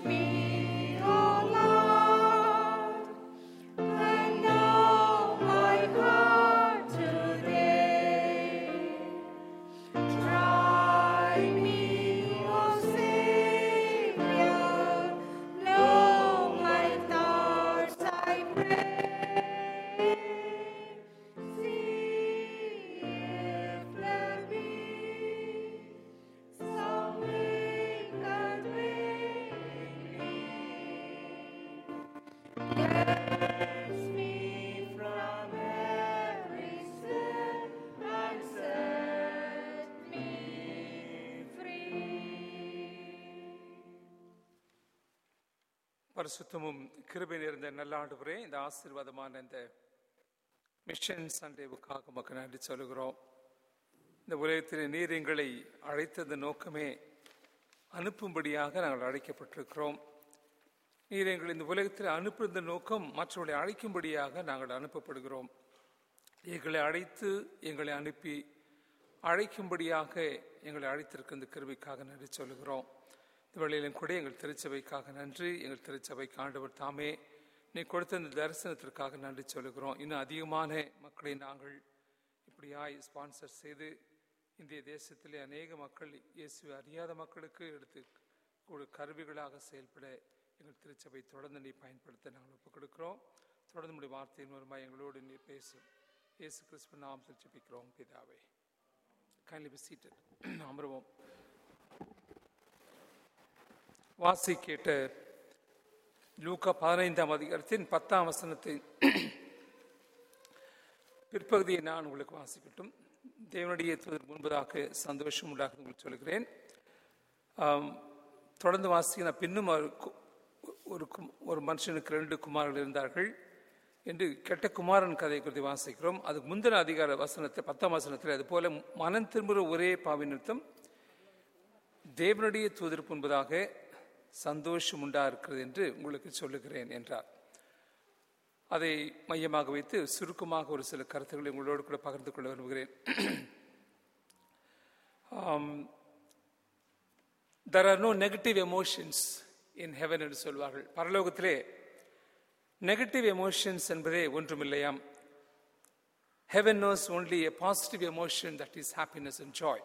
me, O Lord, and know my heart today. Try me, O Savior, know my thoughts, I pray. See if there be some wicked way in me. Cleanse me from every sin and set me free. பரிசுத்தமும் கிருபை நிறைந்த நல்ல ஆண்டவரே, இந்த ஆசீர்வாதமான இந்த mission சண்டேவுக்காக மக்கள் நன்றி சொல்கிறோம். இந்த உலகத்தில் நீர் எங்களை அழைத்தது நோக்கமே அனுப்பும்படியாக நாங்கள் அழைக்கப்பட்டிருக்கிறோம். நீர் எங்களை இந்த உலகத்தில் அனுப்புகிற நோக்கம் மற்றவர்களை அழைக்கும்படியாக நாங்கள் அனுப்பப்படுகிறோம். எங்களை அழைத்து எங்களை அனுப்பி அழைக்கும்படியாக எங்களை அழைத்திருக்கிற இந்த கிருபைக்காக நன்றி சொல்கிறோம். இந்த வேளையிலும் கூட எங்கள் திருச்சபைக்காக நன்றி. எங்கள் திருச்சபைக்கு ஆண்டவர் தாமே நீ கொடுத்த இந்த தரிசனத்திற்காக நன்றி சொல்கிறோம். இன்னும் அதிகமான மக்களை நாங்கள் இப்படியாய் ஸ்பான்சர் செய்து இந்திய தேசத்திலே அநேக மக்கள் இயேசுவை அறியாத மக்களுக்கு எடுத்து கருவிகளாக செயல்பட எங்கள் திருச்சபை தொடர்ந்து நீ பயன்படுத்த நாங்கள் ஒப்புக் கொடுக்கிறோம். தொடர்ந்து நம்முடைய வார்த்தையின் மூலமாக எங்களோடு நீ பேசும். இயேசு கிறிஸ்துவின் நாமத்தில் ஜெபிக்கிறோம் பிதாவே. Kindly be seated. அமருவோம். வாசி கேட்ட லூக்கா 15ஆம் அதிகாரத்தின் 10ஆம் வசனத்தின் பிற்பகுதியை நான் உங்களுக்கு வாசிக்கட்டும். தேவனுடைய முன்பதாக சந்தோஷம் உண்டாக உங்களுக்கு சொல்கிறேன். தொடர்ந்து வாசிக்க பின்னும் ஒரு மனுஷனுக்கு 2 குமாரர்கள் இருந்தார்கள் என்று கெட்ட குமாரன் கதை குறித்து வாசிக்கிறோம். அதுக்கு முந்தின அதிகார வசனத்தை 10ஆம் வசனத்தில் அதுபோல மனம் திரும்புகிற ஒரே பாவி நிமித்தம் தேவனுடைய தூதருக்கு முன்பதாக சந்தோஷம் உண்டா இருக்கிறது என்று உங்களுக்கு சொல்லுகிறேன் என்றார். அதை மையமாக வைத்து சுருக்கமாக ஒரு சில கருத்துக்களை உங்களோடு கூட பகிர்ந்து கொள்ள விரும்புகிறேன். There are no negative emotions in heaven என்று சொல்வார்கள். பரலோகத்திலே நெகட்டிவ் எமோஷன்ஸ் என்பதே ஒன்றுமில்லையாம். Heaven knows only a positive emotion, that is happiness and joy.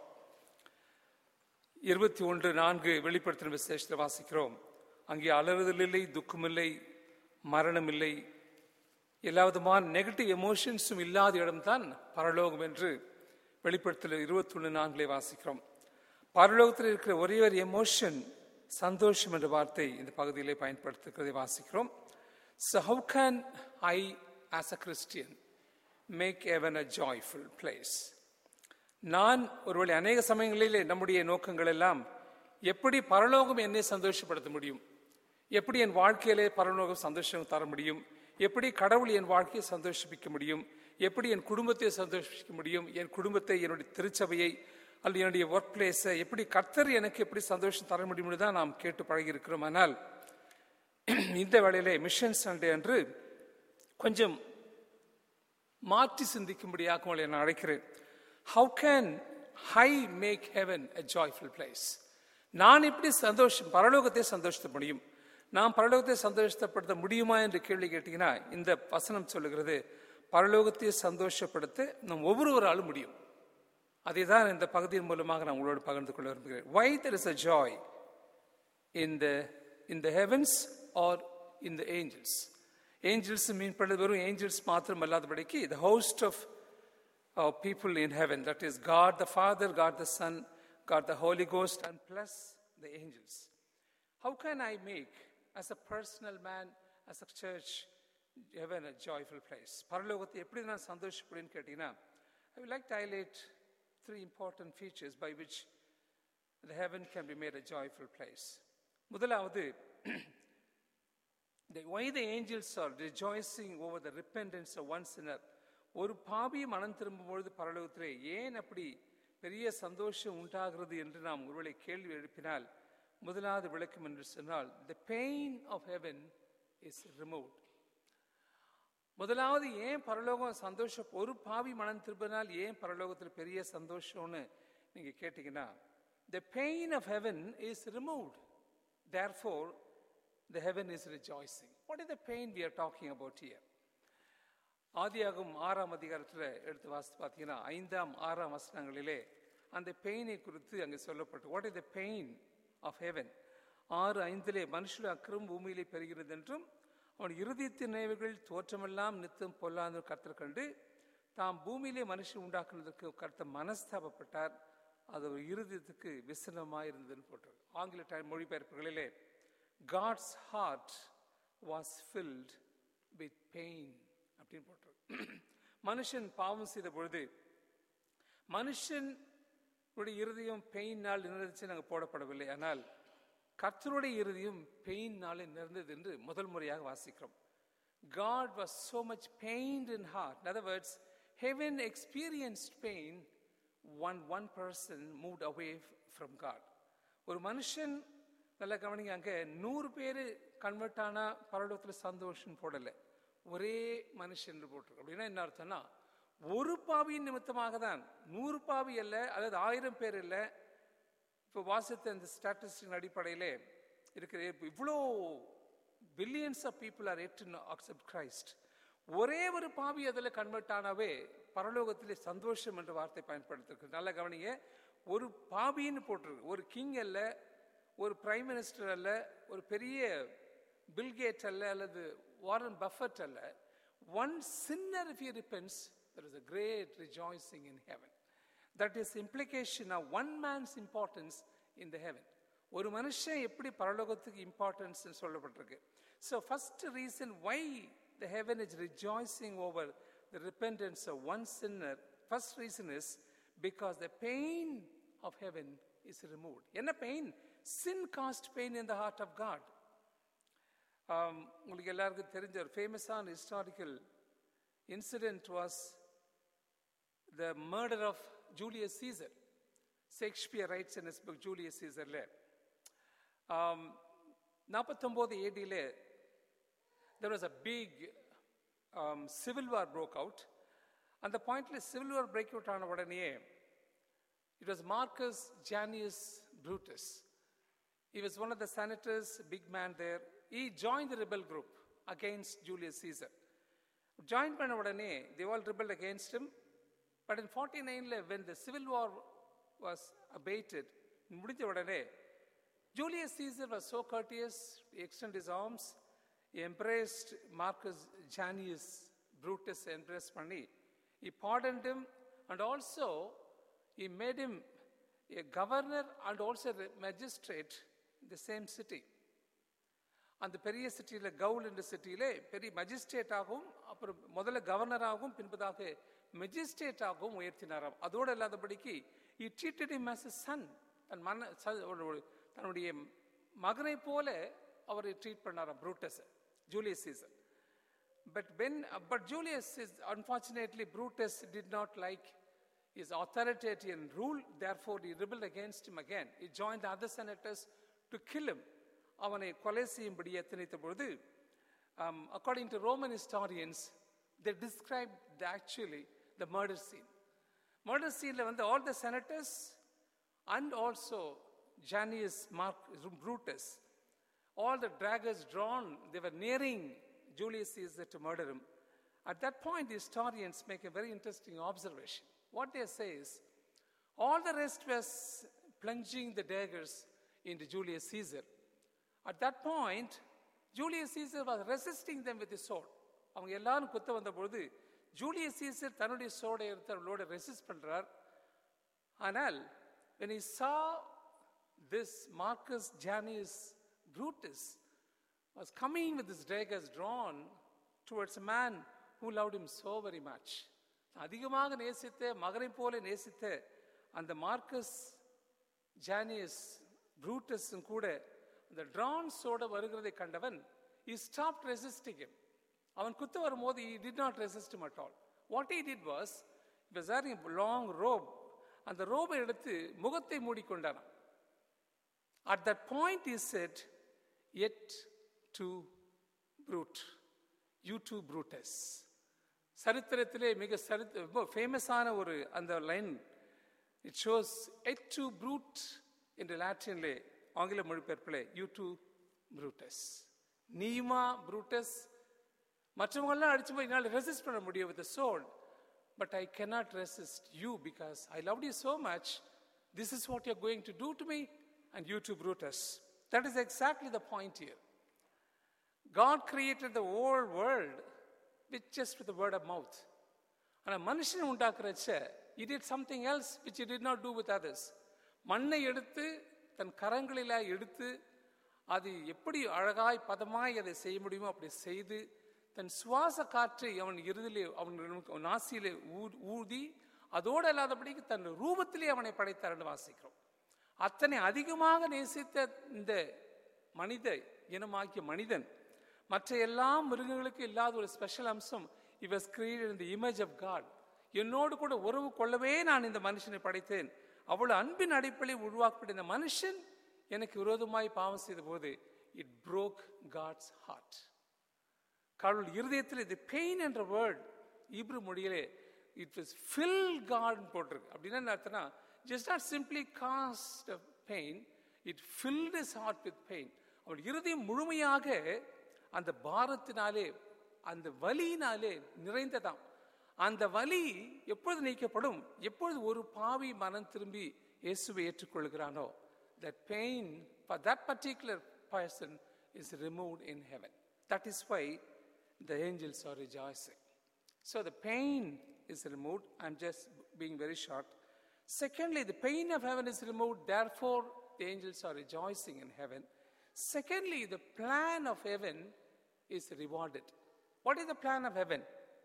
21:4 வெளிப்படுத்தின விசேஷத்தில் வாசிக்கிறோம். அங்கே அலறுதல் இல்லை, துக்கமில்லை, மரணம் இல்லை, எல்லா விதமான நெகட்டிவ் எமோஷன்ஸும் இல்லாத இடம்தான் பரலோகம் என்று வெளிப்படுத்தல் 21:4 வாசிக்கிறோம். பரலோகத்தில் இருக்கிற ஒரே ஒரு எமோஷன் சந்தோஷம் என்ற வார்த்தை இந்த பகுதியிலே பயன்படுத்துகிறதை வாசிக்கிறோம். So how can I as a Christian make heaven a joyful place? நான் ஒருவேளை அநேக சமயங்களிலே நம்முடைய நோக்கங்கள் எல்லாம் எப்படி பரலோகம் என்னை சந்தோஷப்படுத்த முடியும், எப்படி என் வாழ்க்கையிலே பரலோகம் சந்தோஷம் தர முடியும், எப்படி கடவுள் என் வாழ்க்கையை சந்தோஷிப்பிக்க முடியும், எப்படி என் குடும்பத்தை சந்தோஷிப்பிக்க முடியும், என் குடும்பத்தை, என்னுடைய திருச்சபையை அல்லது என்னுடைய ஒர்க் பிளேஸை எப்படி கர்த்தர் எனக்கு எப்படி சந்தோஷம் தர முடியும்னு தான் நாம் கேட்டு பழகி இருக்கிறோம். ஆனால் இந்த வேளையிலே மிஷன் சண்டே அன்று கொஞ்சம் மாற்றி சிந்திக்கும்படியாக உங்களை நான் அழைக்கிறேன். How can I make heaven a joyful place? நான் இப்படி பரலோகத்தை சந்தோஷத்த முடியும், நாம் பரலோகத்தை சந்தோஷப்படுத்த முடியுமா என்று கேள்வி கேட்டீங்கன்னா, இந்த வசனம் சொல்லுகிறது பரலோகத்தை சந்தோஷப்படுத்த நம் ஒவ்வொருவராலும் முடியும். அதை தான் இந்த பகுதியின் மூலமாக நான் உங்களோடு பகிர்ந்து கொள்ள விரும்புகிறேன். Why there is a joy in the heavens or in the angels? Angels மீன் பண்ணது வெறும் ஏஞ்சல்ஸ் மாத்திரம் அல்லாதபடிக்கு the host of people in heaven, that is God the Father, God the Son, God the Holy Ghost, and plus the angels. How can I make, as a personal man, as a church, heaven a joyful place? பரலோகத்தை எப்படி நான் சந்தோஷப்படுன்னு கேட்டீங்கன்னா, I would like to highlight 3 important features by which the heaven can be made a joyful place. முதலாவது, why the angels are rejoicing over the repentance of one sinner. ஒரு பாவி மனம் திரும்பும் பொழுது பரலோகத்திலே ஏன் அப்படி பெரிய சந்தோஷம் உண்டாகிறது என்று நாம் ஒருவேளை கேள்வி எழுப்பினால், முதலாவது விளக்கம் என்று சொன்னால், the pain of heaven is removed. முதலாவது ஏன் பரலோகம் சந்தோஷம், ஒரு பாவி மனம் திரும்பினால் ஏன் பரலோகத்தில் பெரிய சந்தோஷம்னு நீங்க கேட்டீங்கன்னா, the pain of heaven is removed. Therefore the heaven is rejoicing. What is the pain we are talking about here? ஆதியாகமம் 6ஆம் அதிகாரத்தில் எடுத்து வாசித்து பார்த்தீங்கன்னா 5ஆம் 6ஆம் வசனங்களிலே அந்த பெயினை குறித்து அங்கே சொல்லப்பட்டு what is the pain of heaven. 6:5 மனுஷனுடைய அக்கிரமம் பூமியிலே பெறுகிறது என்றும் அவன் இருதயத்தின் நினைவுகள் தோற்றமெல்லாம் நித்தம் பொல்லாத கர்த்தர் கண்டு தாம் பூமியிலே மனுஷன் உண்டாக்குனதற்கு கர்த்தர் மனஸ்தாபப்பட்டார், அது ஒரு இருதயத்துக்கு விசனமாக இருந்ததுன்னு போட்டிருக்கு. ஆங்கில மொழிபெயர்ப்புகளிலே God's heart was filled with pain அப்படின்னு போட்டிருக்கு. மனுஷன் பாவம் செய்த பொழுது மனுஷனுடைய இருதயம் பெயினால் நிறைந்துச்சு நாங்கள் போடப்படவில்லை, ஆனால் கர்த்தருடைய இருதயம் பெயினாலே நிறைந்தது என்று முதல் முறையாக வாசிக்கிறோம். God was so much pained in heart. In other words, heaven experienced pain when one person moved away from God. ஒரு மனுஷன் நல்லா கவனிங்க, அங்கே 100 பேர் கன்வெர்ட் ஆனா பரலோகத்தில் சந்தோஷம் போடலை, ஒரே மனுஷன் போட்டிருக்கு. அப்படின்னா என்ன அர்த்தம்னா ஒரு பாவியின் நிமித்தமாக தான் 100 பாவி அல்ல, அல்லது 1000 பேர் இல்லை. இப்போ வாசித்த இந்த ஸ்டாட்டிஸ்டிக் அடிப்படையிலே இருக்கிற இவ்வளோ billions of people are yet to accept Christ. ஒரே ஒரு பாவி அதில் கன்வெர்ட் ஆனாவே பரலோகத்திலே சந்தோஷம் என்ற வார்த்தை பயன்படுத்திருக்கு. நல்லா கவனிங்க, ஒரு பாவின்னு போட்டிருக்கு. ஒரு கிங் அல்ல, ஒரு பிரைம் மினிஸ்டர் அல்ல, ஒரு பெரிய பில்கேட் அல்ல, அல்லது வாரன் பஃபட் அல்ல. One sinner, if he repents, there is a great rejoicing in heaven. That is implication of one man's importance in the heaven. ஒரு மனுஷன் எப்படி பரலோகத்துக்கு இம்பார்ட்டன்ஸ் சொல்லப்பட்டிருக்கு. So first reason why the heaven is rejoicing over the repentance of one sinner, first reason is because the pain of heaven is removed. என்ன pain? Sin caused pain in the heart of God. உங்களுக்கு எல்லாருக்கும் தெரிஞ்ச ஒரு ஃபேமஸான historical incident was the murder of Julius Caesar. Shakespeare writes in his book Julius சீசர்ல 49 AD there was a big civil war broke out. அந்த பாயிண்ட்ல civil war break out ஆன உடனே it was Marcus Junius Brutus. He was one of the senators, big man there. He joined the rebel group against Julius Caesar. Joined பண்ண உடனே they all rebelled against him. But in 49 when the civil war was abated, முடிஞ்ச உடனே Julius Caesar was so courteous, he extended his arms, he embraced Marcus Junius Brutus, embraced பண்ணி he pardoned him, and also he made him a governor and also a magistrate in the same city. அந்த பெரிய சிட்டியில் கவுல் என்ற சிட்டியிலே பெரிய magistrate ஆகவும் அப்புறம் முதல்ல கவர்னராகவும் பின்பதாக மெஜிஸ்ட்ரேட் ஆகவும் உயர்த்தினாராம். அதோடு இல்லாதபடிக்கு he treated him as a son. தன்னுடைய மகனை போல அவரை ட்ரீட் பண்ணாராம் Brutus, Julius Caesar. But Julius is unfortunately Brutus did not like his authoritarian rule, therefore he rebelled against him again. He joined the other senators to kill him. அவனை கொலை செய்யும்படி எத்தனைத்த பொழுது according to Roman historians they described actually the murder scene. Murder scene வந்து all the senators and also Junius Brutus, all the daggers drawn, they were nearing Julius Caesar to murder him. At that point the historians make a very interesting observation. What they say is all the rest was plunging the daggers into Julius Caesar. At that point Julius Caesar was resisting them with his sword. அவங்க எல்லாரும் குத்த வந்த பொழுது Julius Caesar தன்னுடைய சோடை எடுத்து அவளோட resist பண்றார். ஆனால் when he saw this Marcus Junius Brutus was coming with his daggers drawn towards a man who loved him so very much, அதிகமாக நேசித்த மகனை போல நேசித்த அந்த மார்க்கஸ் ஜானியஸ் ப்ரூட்டஸும் கூட அந்த டிரான் சோட வருகிறதை கண்டவன் he stopped resisting him. அவன் குத்து வரும்போது he did not resist him at all. What he did was, he was wearing a long robe. அந்த ரோபை எடுத்து முகத்தை மூடிக்கொண்டான். At that point he said, yet to Brute, you too Brutus. சரித்திரத்திலே மிக ஃபேமஸான ஒரு அந்த line. It shows et tu Brute in the Latinலே, ஆங்கில மொழிபெயர்ப்பிலே you too Brutus. நீமா புரூட்டஸ் மற்றவங்கெல்லாம் அடிச்சு போய் என்னால் ரெசிஸ்ட் பண்ண முடியும் with the sword, but I cannot resist you because I loved you so much. This is what you're going to do to me, and you too, Brutus. That is exactly the point here. God created the whole world with just with the word of mouth. ஆனால் மனுஷன் உண்டாக்குறச்ச he did something else which he did not do with others. மண்ணை எடுத்து தன் கரங்களில் எடுத்து அது எப்படி அழகாய் பதமாய் அதை செய்ய முடியுமோ அப்படி செய்து தன் சுவாச காற்றை அவன் இறுதியிலே அவன் நாசியிலே ஊதி அதோடு அல்லாதபடிக்கு தன் ரூபத்திலே அவனை படைத்தார் என்று வாசிக்கிறோம். அத்தனை அதிகமாக நேசித்த இந்த மனித இனமாகிய மனிதன் மற்ற எல்லா மிருகங்களுக்கு இல்லாத ஒரு ஸ்பெஷல் அம்சம், he was created in the image of God. என்னோடு கூட உறவு கொள்ளவே நான் இந்த மனுஷனை படைத்தேன். அவ்வளவு அன்பின் அடிப்படையில் உருவாக்கப்பட்ட இந்த மனுஷன் எனக்கு விரோதமாய் பாவம் செய்த போது it broke God's heart. கடவுள் இருதயத்தில் இது பெயின் என்ற வேர்ட் ஈப்ரு மொழியிலே it was filled God போட்டிருக்கு. அப்படின்னா என்ன அர்த்தம்னா, just not simply caused of pain, it filled his heart with pain. அவள் இருதயம் முழுமையாக அந்த பாரத்தினாலே அந்த வலியினாலே நிறைந்ததாம். அந்த வலி எப்பொழுது நீக்கப்படும், எப்பொழுது ஒரு பாவி மனம் திரும்பி இயேசுவை ஏற்றுக்கொள்கிறானோ, that pain for that particular person is removed in heaven. That is why the angels are rejoicing. So the pain is removed. I'm just being very short. Secondly, the pain of heaven is removed, therefore the angels are rejoicing in heaven. Secondly, the plan of heaven is rewarded. What is the plan of heaven?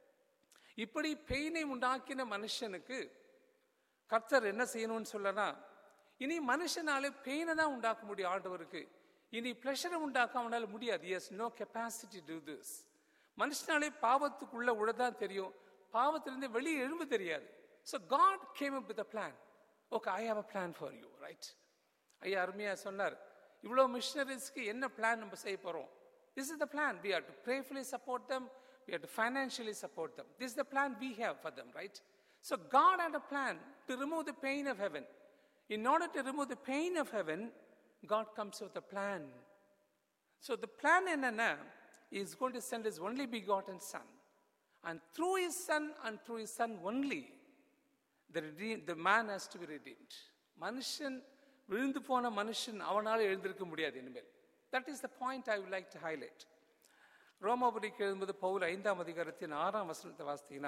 இப்படி பெயினை உண்டாக்கின மனுஷனுக்கு கர்த்தர் என்ன செய்யணும்னு சொல்லனா, இனி மனுஷனாலே பெயினை தான் உண்டாக்க முடியும். ஆண்டவருக்கு இனி பிளஷரை உண்டாக்க அவனால முடியாது. He has no capacity to do this. மனுஷனாலே பாவத்துக்குள்ள உள்ளதான் தெரியும், பாவத்திலிருந்து வெளியே எழும்ப தெரியாது. So God came up with a plan. Okay, I have a plan for you, right? ஐயா அருமையா சொன்னார், இவ்வளோ மிஷனரிஸ்க்கு என்ன பிளான் நம்ம செய்ய போறோம். This is the plan. We have to prayerfully support them. We have to financially support them. This is the plan we have for them, right? So God had a plan to remove the pain of heaven. In order to remove the pain of heaven, God comes with a plan. So the plan என்னன்னா, He is going to send His only begotten Son. And through His Son and through His Son only, the man has to be redeemed. மனுஷன் விழுந்து போன மனுஷன் அவனால் எழுந்திருக்க முடியாது இனிமேல். That is the point I would like to highlight. ரோமாபுரிக்கு எழுதும்போது பவுல் 5ஆம் அதிகாரத்தின் 6ஆம் வசனத்தை வாசித்தீங்கன்னா,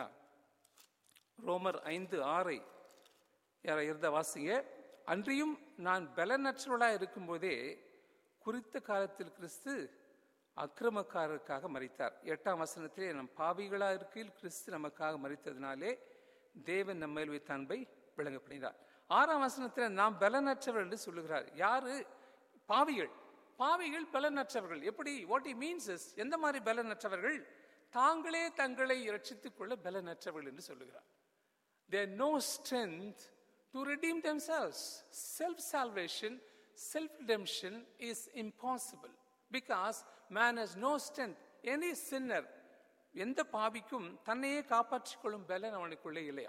ரோமர் 5:6 யாரை இருந்த வாசிங்க. அன்றியும் நான் பலனற்றவளாக இருக்கும்போதே குறித்த காலத்தில் கிறிஸ்து அக்கிரமக்காரருக்காக மரித்தார். 8ஆம் வசனத்திலே நம் பாவிகளாக இருக்கையில் கிறிஸ்து நமக்காக மரித்ததினாலே தேவன் நம்மேல் வைத்த அன்பை விளங்கப்படுகிறார். 6ஆம் வசனத்தில் நாம் பலனற்றவர்கள் என்று சொல்லுகிறார். யாரு? பாவிகள். பாவிகள் பலனற்றவர்கள். எப்படி? வாட் he means is, எந்த மாதிரி பலனற்றவர்கள்? தாங்களே தங்களை ரட்சித்துக் கொள்ள பலனற்றவர்கள் என்று சொல்லுகிறார். They have no strength to redeem themselves. Self salvation, self redemption is impossible because man has no strength. Any sinner, எந்த பாவிக்கும் தன்னையே காப்பாற்றிக் கொள்ளும் பலன் அவனுக்குள்ளே இல்லையா.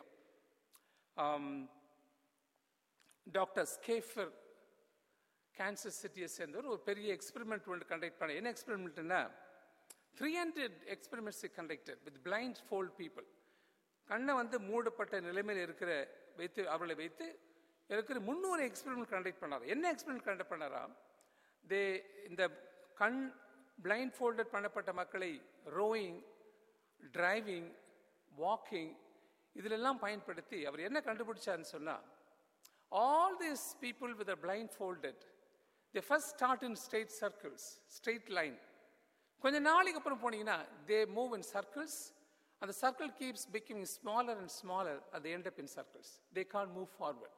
டாக்டர் ஸ்கேஃபர் கேன்சர் சிட்டியை சேர்ந்தவர் ஒரு பெரிய எக்ஸ்பெரிமெண்ட் ஒன்று கண்டக்ட் பண்ண. என்ன எக்ஸ்பெரிமெண்ட்னா, 300 experiments conducted with blindfold people. கண்ணை மூடப்பட்ட நிலைமையில் வைத்து அவர்களை வைத்து இருக்கிற 300 எக்ஸ்பெரிமெண்ட் கண்டக்ட் பண்ணார். என்ன எக்ஸ்பெரிமெண்ட் கண்டக்ட் பண்ணாரா? இந்த கண் பிளைண்ட் ஃபோல்டட் பண்ணப்பட்ட மக்களை ரோயிங், டிரைவிங், வாக்கிங் இதிலெல்லாம் பயன்படுத்தி அவர் என்ன கண்டுபிடிச்சாருன்னு சொன்னா, all these people with a blindfolded, they first start in straight circles, straight line. கொஞ்ச நாளைக்கு அப்புறம் போனீங்கன்னா they move in circles and the circle keeps becoming smaller and smaller and they end up in circles. They can't move forward.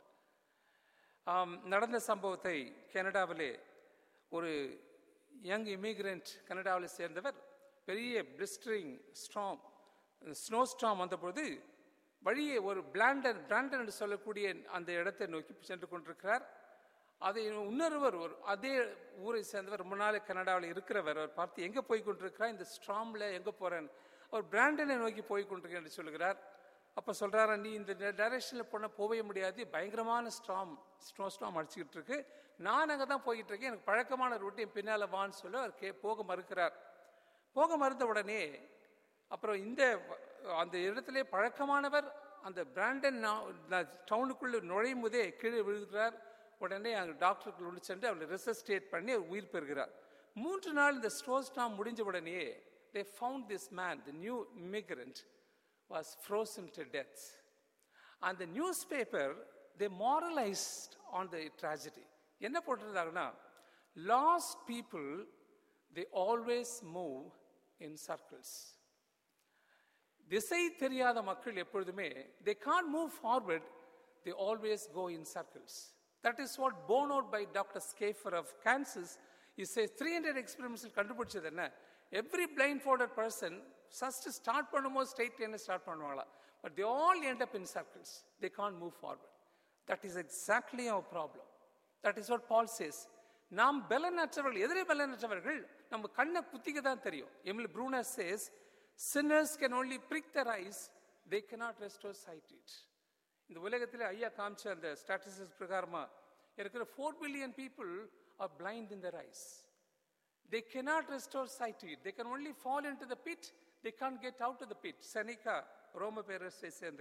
நடந்த சம்பவத்தை கனடாவிலே ஒரு young immigrant கனடாவில் சேர்ந்தவர் பெரிய பிளிஸ்டரிங் ஸ்டார்ம், ஸ்னோ ஸ்டார்ம் வந்தபோது வழியே ஒரு பிராண்டன் என்று சொல்லக்கூடிய அந்த இடத்தை நோக்கி சென்று கொண்டிருக்கிறார். அதை இன்னொருவர் அதே ஊரை சேர்ந்தவர் ரொம்ப நாள் கனடாவில் இருக்கிறவர் அவர் பார்த்து, எங்கே போய் கொண்டிருக்கிறார், இந்த ஸ்ட்ராமில் எங்கே போகிறேன், அவர் பிராண்டனை நோக்கி போய் கொண்டிருக்கிறேன் என்று சொல்கிறார். அப்போ சொல்கிறாரு, நீ இந்த டைரக்ஷனில் போகவே முடியாது, பயங்கரமான ஸ்னோ அடிச்சுக்கிட்டு இருக்கு, நான் அங்கே தான் போய்கிட்டு இருக்கேன், எனக்கு பழக்கமான ரூட்டு என் பின்னால் வான்னு சொல்லி அவர் போக மறுக்கிறார். போக மறுத்த உடனே அப்புறம் அந்த இடத்துல பழக்கமானவர் அந்த பிராண்டன் டவுனுக்குள்ளே நுழையும் போதே கீழே விழுகிறார். உடனே அங்கே டாக்டருக்கு உள்ள சென்று அவரை ரெசஸ்டேட் பண்ணி அவர் உயிர் பெறுகிறார். 3 நாள் இந்த ஸ்னோஸ்டார்ம் முடிஞ்ச உடனே they found this man, the new immigrant, was frozen to death. And the newspaper, they moralized on the tragedy. என்ன போட்டிருந்தாங்கன்னா, lost people, they always move in circles. திசை தெரியாத மக்கள் எப்பொழுதுமே they can't move forward, they always go in circles. That is what borne out by Dr. Schaefer of Kansas. He says 300 experiments கண்டுபிடிச்சது என்ன, every blindfolded person first start பண்ணும்போது straight line start பண்ணுவாங்களா, but they all end up in circles, they can't move forward. That is exactly our problem. That is what Paul says. நாம் பலனற்றவர்கள், எதிரே பலனற்றவர்கள், நம்ம கண்ணை குத்திக்க தான் தெரியும். Emil Brunner says sinners can only prick their eyes, they cannot restore sight it. இந்த உலகத்தில் ஐயா காமிச்ச அந்த ஸ்டாட்டிஸ்டிக்ஸ் பிரகாரமா இருக்கிற 4 billion people are blind in their eyes. They cannot restore sight to it. They can only fall into the pit. They can't get out of the pit. Seneca, ரோம பேரரசை சேர்ந்த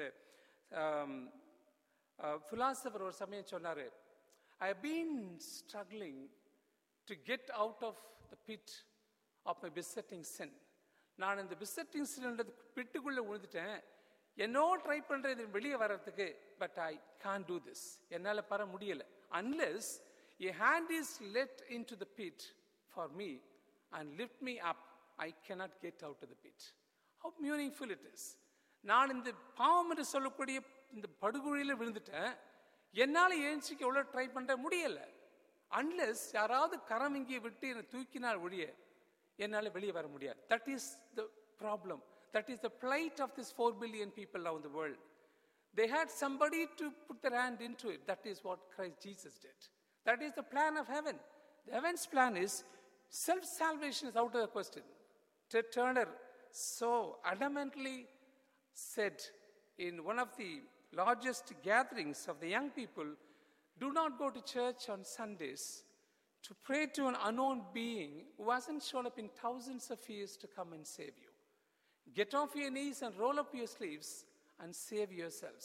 philosopher ஒரு சமயம் சொன்னாரு, I have been struggling to get out of the pit of my besetting sin. நான் இந்த besetting sin என்ற பிட்டுக்குள்ள விழுந்துட்டேன், என்னோ ட்ரை பண்றது வெளியே வர்றதுக்கு, but I can do this, என்னால் பெற முடியல. Unless a hand is let into the pit for me and lift me up, I cannot get out of the pit. How meaningful it is. நான் இந்த பாவம் என்று சொல்லக்கூடிய இந்த படுகொழியில் விழுந்துட்டேன், என்னால் ஏஞ்சிக்க எவ்வளோ ட்ரை பண்ண முடியல. அன்லெஸ் யாராவது கரம் இங்கே விட்டு என்னை தூக்கினால் ஒழிய என்னால் வெளியே வர முடியாது. That is the problem. That is the plight of these 4 billion people now in the world. They had somebody to put their hand into it. That is what Christ Jesus did. That is the plan of heaven. The heaven's plan is self-salvation is out of the question. Ted Turner so adamantly said in one of the largest gatherings of the young people, do not go to church on Sundays to pray to an unknown being who hasn't shown up in thousands of years to come and save you. Get off your knees and roll up your sleeves and save yourselves.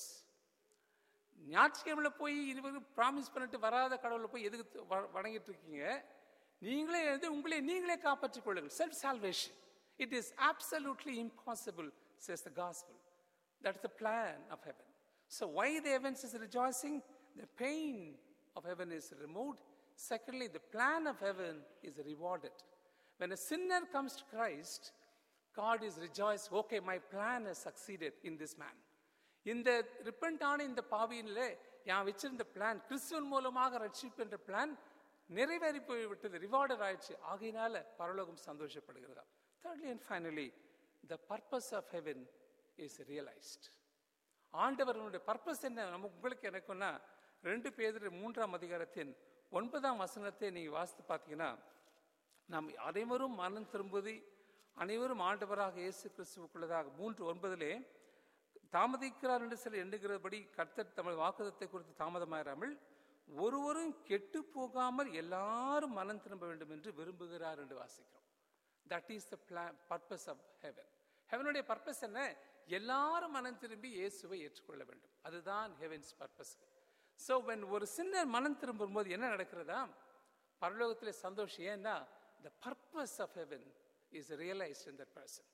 ஞாயிற்றுக்கிழமையில் போய் இதுவரை promise பண்ணிட்டு வராத கடவுளை போய் எதுக்கு வணங்கிட்டு இருக்கீங்க? நீங்களே உங்களை நீங்களே காப்பாற்றிக் கொள்ளுங்கள். Self salvation. It is absolutely impossible, says the gospel. That is the plan of heaven. So why the heavens is rejoicing? The pain of heaven is removed. Secondly, the plan of heaven is rewarded. When a sinner comes to Christ, God is rejoiced. Okay, my plan has succeeded in this man. இந்த repent ஆன இந்த பாவியில நான் வச்சிருந்த plan, கிறிஸ்துவின் மூலமாக ரட்சிப்பு என்ற plan நிறைவேறி போய்விட்டது, ரிவார்டர் ஆயிடுச்சு. ஆகையினால பரலோகம் சந்தோஷப்படுகிறதா. Thirdly and finally, the purpose of heaven is realized. ஆண்டவருடைய பர்பஸ் என்ன உங்களுக்கு எனக்குன்னா, 2 பேதுரு 3ஆம் அதிகாரத்தின் 9ஆம் வசனத்தை நீங்க வாசித்து பார்த்தீங்கன்னா, நாம் அனைவரும் மனம் திரும்புவதை, அனைவரும் ஆண்டவராக இயேசு கிறிஸ்துவுக்குள்ளதாக 3:9 தாமதிக்கிறார் என்று சில எண்ணுகிறபடி கர்த்தர் தமது வாக்குத்தத்தை குறித்து தாமதமாயிராமல் ஒருவரும் கெட்டு போகாமல் எல்லாரும் மனம் திரும்ப வேண்டும் என்று விரும்புகிறார் என்று வாசிக்கிறோம். That is the purpose of heaven. ஹெவனுடைய பர்பஸ் என்ன? எல்லாரும் மனம் திரும்பி இயேசுவை ஏற்றுக்கொள்ள வேண்டும். அதுதான் ஹெவன்ஸ் பர்பஸ். ஸோ வென் ஒரு சின்ன மனம் திரும்பும் போது என்ன நடக்கிறதா? பரலோகத்தில் சந்தோஷம். ஏன்னா the purpose of heaven is realized in that person.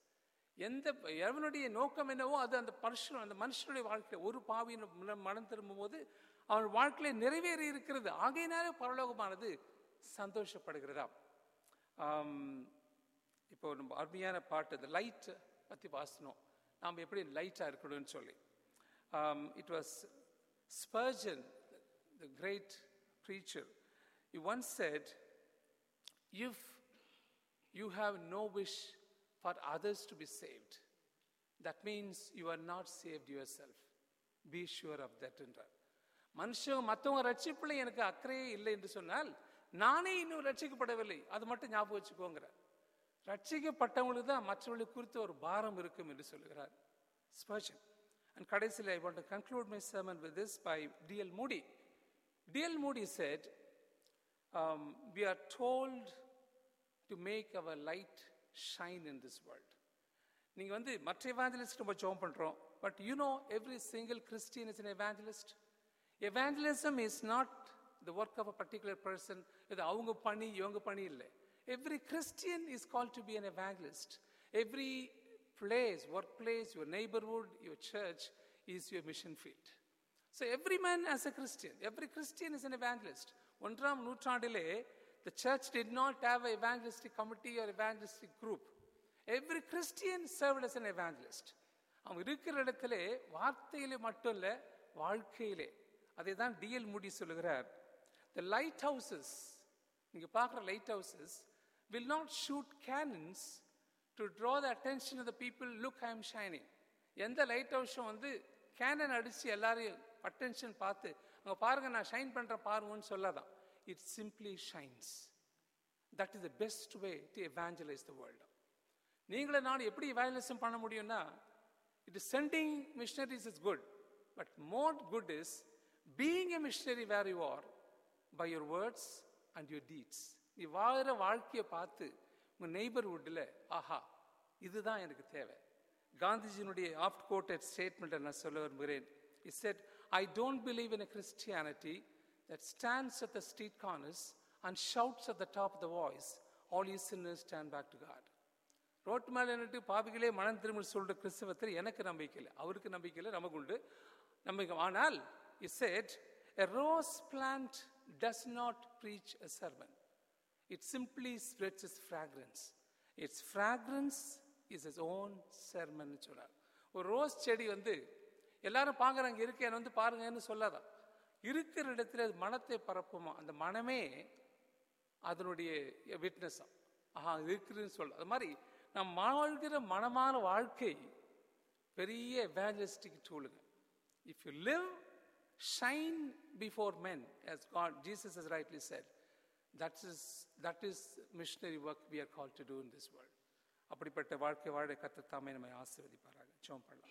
எவனுடைய நோக்கம் என்னவோ அது அந்த மனுஷனுடைய வாழ்க்கையில் ஒரு பாவியின் மனம் திரும்பும் போது அவன் வாழ்க்கையில நிறைவேறி இருக்கிறது. ஆகையினாலே பரலோகமானது சந்தோஷப்படுகிறதா. இப்போ நம்ம அருமையான பாட்டு, இந்த லைட் பற்றி வாசனம், நாம் எப்படி லைட்டாக இருக்கணும்னு சொல்லி. It was Spurgeon, the great preacher, he once said, if you have no wish for others to be saved, that means you are not saved yourself. Be sure of that. என்றார். மனுஷன் மற்றவங்க ரட்சிப்புல எனக்கு அக்கறையே இல்லை என்று சொன்னால் நானே இன்னும் ரட்சிக்கப்படவில்லை, அது மட்டும் ஞாபகம் வச்சுக்கோங்கிறார். ரட்சிக்கப்பட்டவங்களுக்கு தான் மற்றவர்களுக்கு குறித்து ஒரு பாரம் இருக்கும் என்று சொல்லுகிறார் Spurgeon. And கடைசியில் I want to conclude my sermon with this by D.L. Moody. D.L. Moody said, we are told to make our light shine in this world. நீங்க வந்து மற்ற எவாஞ்சலிஸ்ட் நம்ம ஜெபம் பண்றோம், but you know every single Christian is an evangelist. Evangelism is not the work of a particular person. இது அவங்க பணி இவங்க பணி இல்லை. Every Christian is called to be an evangelist. Every place, workplace, your neighborhood, your church is your mission field. So every man as a Christian, every Christian is an evangelist. ஒன்றாம் நூற்றாண்டிலே the church did not have an evangelistic committee or evangelistic group. Every Christian served as an evangelist. அவன் இருக்கிற இடத்திலே வார்த்தையிலே மட்டும் இல்லை, வாழ்க்கையிலே. அதை தான் D.L. Moody சொல்லுகிறார். The lighthouses, நீங்க பார்க்குற lighthouses will not shoot cannons to draw the attention of the people. Look, I am shining. எந்த லைட் ஹவுஸும் வந்து கேனன் அடிச்சு எல்லாரையும் அட்டென்ஷன் பார்த்து அங்கே பாருங்க நான் ஷைன் பண்ணுறேன் பாருங்கன்னு சொல்லாதான். It simply shines. That is the best way to evangelize the world. நீங்களே நான் எப்படி evangelism பண்ண முடியும்னா, it is sending missionaries is good, but more good is being a missionary where you are by your words and your deeds. நீ வாழ்கிற வாழ்க்கையை பார்த்து உங்கள் நெய்பர்ஹுட்டில் ஆஹா இதுதான் எனக்கு தேவை. காந்திஜியினுடைய ஆஃப்ட் கோட்டட் ஸ்டேட்மெண்ட்டை நான் சொல்ல விரும்புகிறேன். He said, I don't believe in a Christianity that stands at the street corners and shouts at the top of the voice, all you sinners turn back to God. Road மேலே நின்று பாவிகளே மனம் திரும்ப சொல்ற கிறிஸ்தவத்தில் எனக்கு நம்பிக்கை இல்லை, அவருக்கு நம்பிக்கை இல்லை, நமக்கு உண்டு நம்பிக்கை. ஆனால் he said, a rose plant does not preach a sermon. It simply spreads its fragrance. Its fragrance is its own sermon. சொல்றார். ஒரு ரோஸ் செடி வந்து எல்லாரும் பார்க்குறாங்க இருக்கேன் வந்து பாருங்கன்னு சொல்லாதான், இருக்கிற இடத்துல அது மனத்தை பரப்புமா, அந்த மனமே அதனுடைய விட்னஸா ஆஹா இருக்குதுன்னு சொல்ல. அது மாதிரி நம் வாழ்கிற மனமான வாழ்க்கை பெரிய எவாஞ்சலிஸ்டிக் டூலுங்க. If you live shine before men as God Jesus has rightly said, that is missionary work we are called to do in this world. அப்படிப்பட்ட வாழ்க்கை வாழ கர்த்தர் தாமே நம்மை ஆசீர்வதிப்பாராக. ஜெபம் பண்ணலாம்.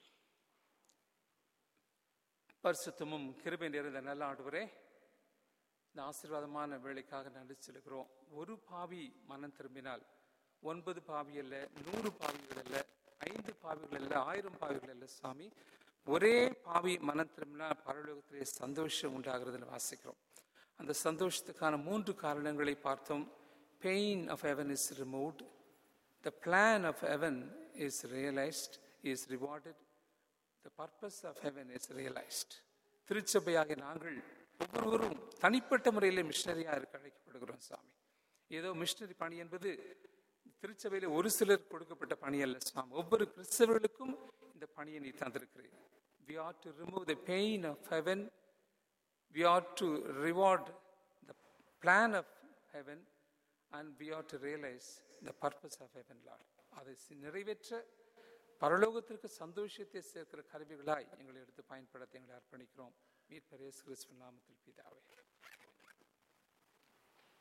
பரிசுத்தமும் கிருபை நிறைந்த நல்ல ஆண்டவரே, இந்த ஆசீர்வாதமான வேலைக்காக நன்றி செலுகிறோம். ஒரு பாவி மனம் திரும்பினால் 9 பாவி அல்ல, 100 பாவிகள் அல்ல, 5 பாவிகள் அல்ல, 1000 பாவிகள் அல்ல சாமி, ஒரே பாவி மனம் திரும்பினா பரலோகத்திலே சந்தோஷம் உண்டாகிறதுன்னு வாசிக்கிறோம். அந்த சந்தோஷத்துக்கான 3 காரணங்களை பார்த்தோம். Pain of heaven is removed, the plan of heaven is realized, is rewarded, the purpose of heaven is realized. திருச்சபையாக நாங்கள் ஒவ்வொருவரும் தனிப்பட்ட முறையில் மிஷனரியாக இருக்க அழைக்கப்படுகிறோம் சாமி. ஏதோ மிஷனரி பணி என்பது திருச்சபையில ஒரு சிலர் கொடுக்கப்பட்ட பணி அல்ல சாமி, ஒவ்வொரு கிறிஸ்தவர்களுக்கும் இந்த பணியை நீ தந்திருக்கிறீர். We ought to remove the pain of heaven, we ought to reward the plan of heaven, and we ought to realize the purpose of heaven, Lord. அதை நிறைவேற்ற பரலோகத்திற்கு சந்தோஷத்தை சேர்க்கிற கருவிகளாய் எங்களை எடுத்து பயன்படுத்த எங்களை அர்ப்பணிக்கிறோம். மீட்பர் இயேசு கிறிஸ்துவின் நாமத்தில் பிதாவே.